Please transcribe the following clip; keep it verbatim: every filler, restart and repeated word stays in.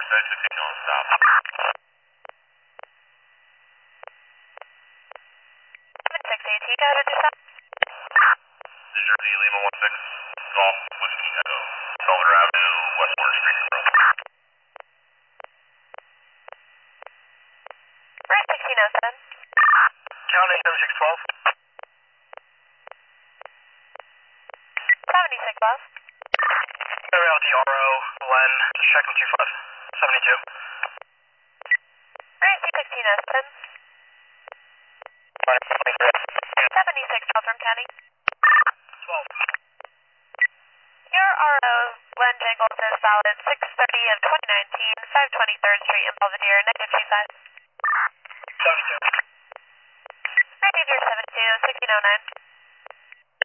Road sixteen on stop. seven six A T, go ahead with your stop. New Jersey, Lima one six, Golf, Whiskey Echo, Belvedere Avenue, West Water Street, Monroe. Right, sixteen oh seven. County seven six one two. seventy-six twelve. Reality R O, Len, just checking two five, seventy-two. Right, sixteen oh seven. seventy-six twelve from county. twelve. Your R O, Len Jangles, is valid six thirty of twenty nineteen, five twenty-third Street in Belvedere, negative two five. seventy-two. Right, zero seven two, sixteen oh nine.